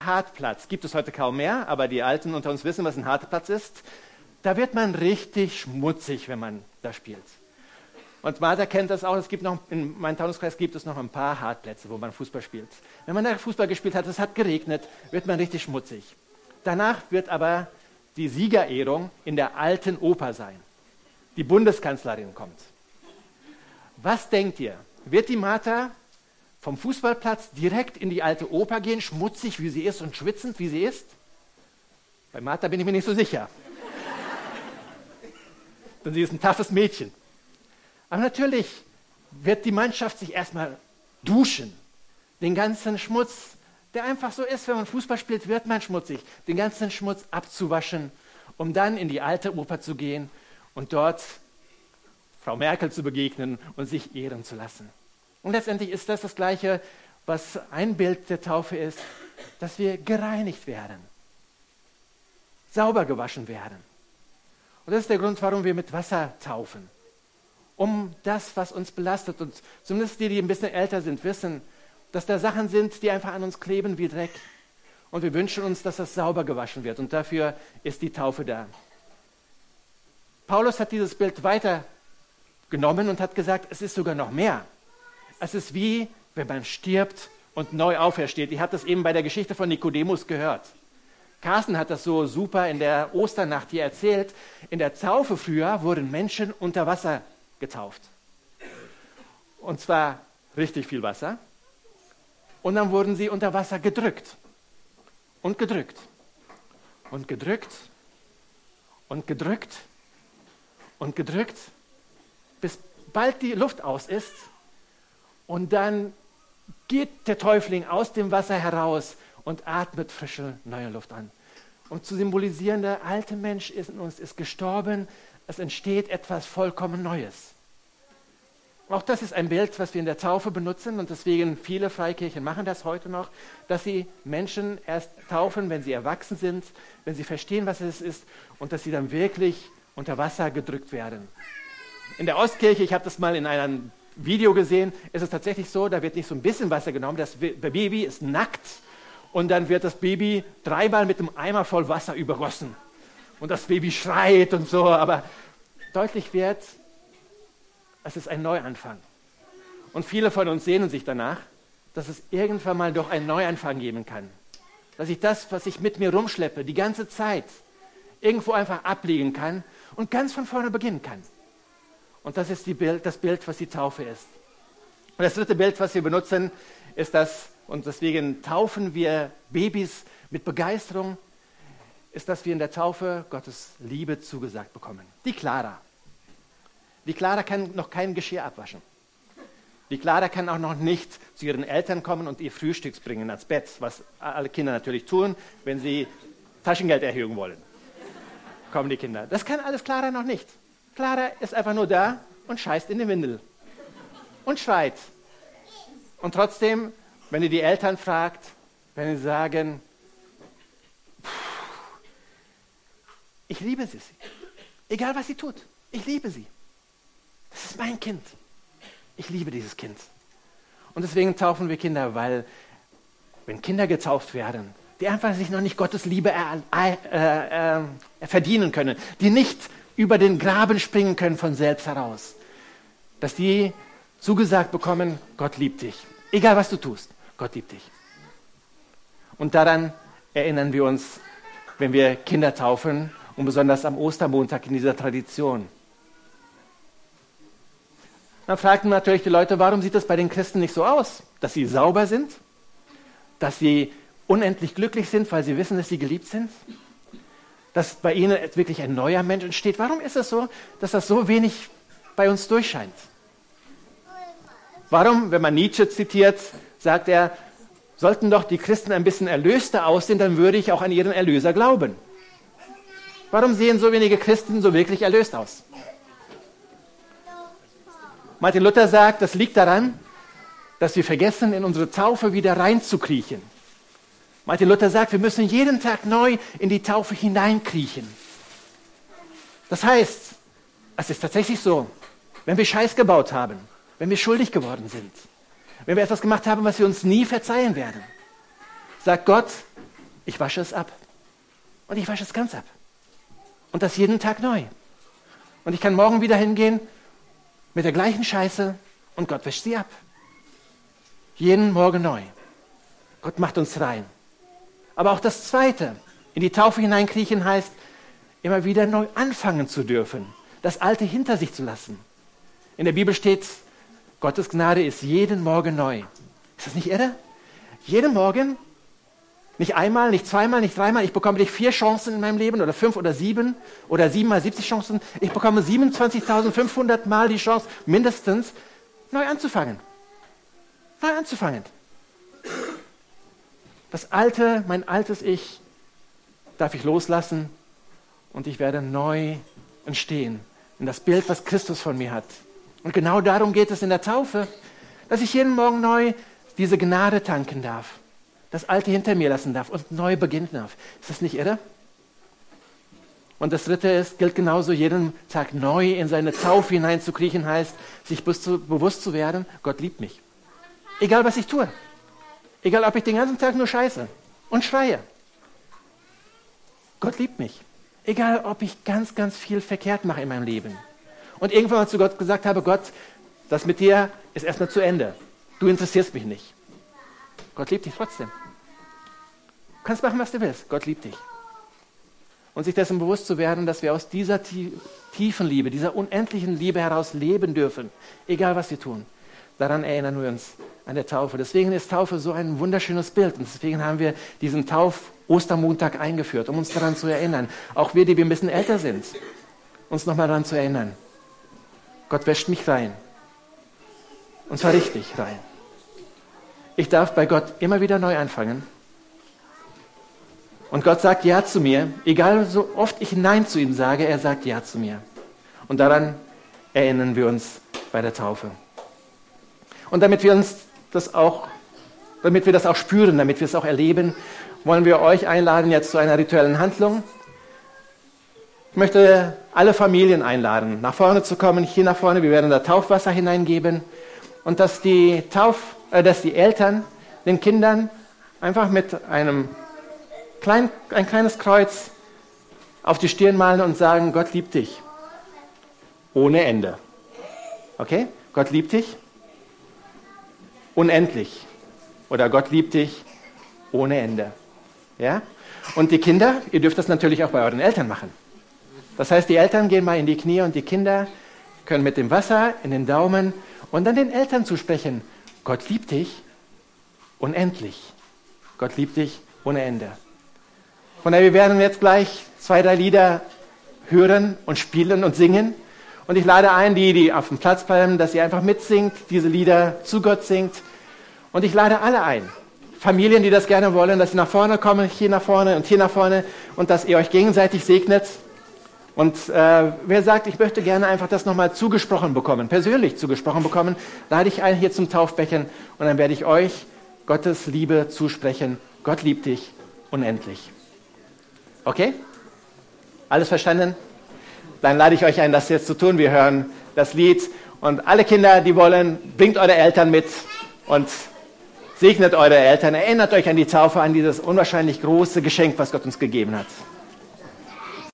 Hartplatz. Gibt es heute kaum mehr, aber die Alten unter uns wissen, was ein Hartplatz ist. Da wird man richtig schmutzig, wenn man da spielt. Und Martha kennt das auch. Es gibt noch, in meinem Taunuskreis gibt es noch ein paar Hartplätze, wo man Fußball spielt. Wenn man da Fußball gespielt hat, es hat geregnet, wird man richtig schmutzig. Danach wird aber die Siegerehrung in der Alten Oper sein. Die Bundeskanzlerin kommt. Was denkt ihr? Wird die Martha vom Fußballplatz direkt in die Alte Oper gehen, schmutzig wie sie ist und schwitzend wie sie ist? Bei Martha bin ich mir nicht so sicher. Denn sie ist ein toughes Mädchen. Aber natürlich wird die Mannschaft sich erstmal duschen. Den ganzen Schmutz, der einfach so ist, wenn man Fußball spielt, wird man schmutzig. Den ganzen Schmutz abzuwaschen, um dann in die Alte Oper zu gehen und dort Frau Merkel zu begegnen und sich ehren zu lassen. Und letztendlich ist das Gleiche, was ein Bild der Taufe ist, dass wir gereinigt werden, sauber gewaschen werden. Und das ist der Grund, warum wir mit Wasser taufen. Um das, was uns belastet. Und zumindest die ein bisschen älter sind, wissen, dass da Sachen sind, die einfach an uns kleben wie Dreck. Und wir wünschen uns, dass das sauber gewaschen wird. Und dafür ist die Taufe da. Paulus hat dieses Bild weitergenommen und hat gesagt, es ist sogar noch mehr. Es ist wie, wenn man stirbt und neu aufersteht. Ihr habt das eben bei der Geschichte von Nikodemus gehört. Carsten hat das so super in der Osternacht hier erzählt. In der Taufe früher wurden Menschen unter Wasser getauft. Und zwar richtig viel Wasser. Und dann wurden sie unter Wasser gedrückt. Und gedrückt. Und gedrückt. Und gedrückt. Und gedrückt. Bis bald die Luft aus ist. Und dann geht der Täufling aus dem Wasser heraus und atmet frische, neue Luft an. Um zu symbolisieren, der alte Mensch in uns ist gestorben, es entsteht etwas vollkommen Neues. Auch das ist ein Bild, was wir in der Taufe benutzen und deswegen viele Freikirchen machen das heute noch, dass sie Menschen erst taufen, wenn sie erwachsen sind, wenn sie verstehen, was es ist und dass sie dann wirklich unter Wasser gedrückt werden. In der Ostkirche, ich habe das mal in einem Video gesehen, ist es tatsächlich so, da wird nicht so ein bisschen Wasser genommen, das Baby ist nackt und dann wird das Baby 3-mal mit einem Eimer voll Wasser übergossen. Und das Baby schreit und so, aber deutlich wird, es ist ein Neuanfang. Und viele von uns sehnen sich danach, dass es irgendwann mal doch einen Neuanfang geben kann. Dass ich das, was ich mit mir rumschleppe, die ganze Zeit, irgendwo einfach ablegen kann und ganz von vorne beginnen kann. Und das ist das Bild, was die Taufe ist. Und das dritte Bild, was wir benutzen, ist das, und deswegen taufen wir Babys mit Begeisterung, ist, dass wir in der Taufe Gottes Liebe zugesagt bekommen. Die Clara. Die Clara kann noch kein Geschirr abwaschen. Die Clara kann auch noch nicht zu ihren Eltern kommen und ihr Frühstücks bringen ans Bett, was alle Kinder natürlich tun, wenn sie Taschengelderhöhung wollen. Kommen die Kinder. Das kann alles Clara noch nicht. Clara ist einfach nur da und scheißt in die Windel und schreit. Und trotzdem, wenn ihr die Eltern fragt, wenn sie sagen, ich liebe sie, egal was sie tut, ich liebe sie. Das ist mein Kind. Ich liebe dieses Kind. Und deswegen taufen wir Kinder, weil wenn Kinder getauft werden, die einfach sich noch nicht Gottes Liebe verdienen können, die nicht über den Graben springen können von selbst heraus, dass die zugesagt bekommen, Gott liebt dich. Egal was du tust, Gott liebt dich. Und daran erinnern wir uns, wenn wir Kinder taufen und besonders am Ostermontag in dieser Tradition. Dann fragten natürlich die Leute, warum sieht es bei den Christen nicht so aus? Dass sie sauber sind, dass sie unendlich glücklich sind, weil sie wissen, dass sie geliebt sind, dass bei ihnen wirklich ein neuer Mensch entsteht. Warum ist es so, dass das so wenig bei uns durchscheint? Warum, wenn man Nietzsche zitiert, sagt er, sollten doch die Christen ein bisschen erlöster aussehen, dann würde ich auch an ihren Erlöser glauben. Warum sehen so wenige Christen so wirklich erlöst aus? Martin Luther sagt, das liegt daran, dass wir vergessen, in unsere Taufe wieder reinzukriechen. Martin Luther sagt, wir müssen jeden Tag neu in die Taufe hineinkriechen. Das heißt, es ist tatsächlich so, wenn wir Scheiß gebaut haben, wenn wir schuldig geworden sind, wenn wir etwas gemacht haben, was wir uns nie verzeihen werden, sagt Gott, Ich wasche es ab. Und ich wasche es ganz ab. Und das jeden Tag neu. Und ich kann morgen wieder hingehen mit der gleichen Scheiße und Gott wäscht sie ab. Jeden Morgen neu. Gott macht uns rein. Aber auch das Zweite, in die Taufe hineinkriechen heißt, immer wieder neu anfangen zu dürfen. Das Alte hinter sich zu lassen. In der Bibel steht, Gottes Gnade ist jeden Morgen neu. Ist das nicht irre? Jeden Morgen, nicht einmal, nicht zweimal, nicht dreimal. Ich bekomme nicht 4 Chancen in meinem Leben oder 5 oder 7 oder 7 mal 70 Chancen. Ich bekomme 27.500 Mal die Chance, mindestens neu anzufangen. Neu anzufangen. Das Alte, mein altes Ich, darf ich loslassen und ich werde neu entstehen in das Bild, was Christus von mir hat. Und genau darum geht es in der Taufe, dass ich jeden Morgen neu diese Gnade tanken darf, das Alte hinter mir lassen darf und neu beginnen darf. Ist das nicht irre? Und das Dritte ist, gilt genauso, jeden Tag neu in seine Taufe hineinzukriechen heißt, sich bewusst zu werden, Gott liebt mich. Egal, was ich tue. Egal, ob ich den ganzen Tag nur scheiße und schreie. Gott liebt mich. Egal, ob ich ganz, ganz viel verkehrt mache in meinem Leben. Und irgendwann mal zu Gott gesagt habe, Gott, das mit dir ist erstmal zu Ende. Du interessierst mich nicht. Gott liebt dich trotzdem. Du kannst machen, was du willst. Gott liebt dich. Und sich dessen bewusst zu werden, dass wir aus dieser tiefen Liebe, dieser unendlichen Liebe heraus leben dürfen. Egal, was wir tun. Daran erinnern wir uns an der Taufe. Deswegen ist Taufe so ein wunderschönes Bild. Und deswegen haben wir diesen Ostermontag eingeführt, um uns daran zu erinnern. Auch wir, die wir ein bisschen älter sind, uns nochmal daran zu erinnern. Gott wäscht mich rein. Und zwar richtig rein. Ich darf bei Gott immer wieder neu anfangen. Und Gott sagt Ja zu mir. Egal, so oft ich Nein zu ihm sage, er sagt Ja zu mir. Und daran erinnern wir uns bei der Taufe. Und damit wir das auch spüren, damit wir es auch erleben, wollen wir euch einladen jetzt zu einer rituellen Handlung. Ich möchte alle Familien einladen, nach vorne zu kommen, hier nach vorne. Wir werden da Taufwasser hineingeben und dass die Eltern den Kindern einfach mit ein kleines Kreuz auf die Stirn malen und sagen, Gott liebt dich. Ohne Ende. Okay? Gott liebt dich. Unendlich. Oder Gott liebt dich ohne Ende. Ja? Und die Kinder, ihr dürft das natürlich auch bei euren Eltern machen. Das heißt, die Eltern gehen mal in die Knie und die Kinder können mit dem Wasser in den Daumen und dann den Eltern zusprechen, Gott liebt dich unendlich. Gott liebt dich ohne Ende. Von daher, wir werden jetzt gleich 2, 3 Lieder hören und spielen und singen. Und ich lade ein, die auf dem Platz bleiben, dass ihr einfach mitsingt, diese Lieder zu Gott singt. Und ich lade alle ein, Familien, die das gerne wollen, dass sie nach vorne kommen, hier nach vorne und hier nach vorne und dass ihr euch gegenseitig segnet. Und wer sagt, ich möchte gerne einfach das nochmal zugesprochen bekommen, persönlich zugesprochen bekommen, lade ich ein hier zum Taufbecken und dann werde ich euch Gottes Liebe zusprechen. Gott liebt dich unendlich. Okay? Alles verstanden? Dann lade ich euch ein, das jetzt zu tun. Wir hören das Lied und alle Kinder, die wollen, bringt eure Eltern mit und segnet eure Eltern. Erinnert euch an die Taufe, an dieses unwahrscheinlich große Geschenk, was Gott uns gegeben hat.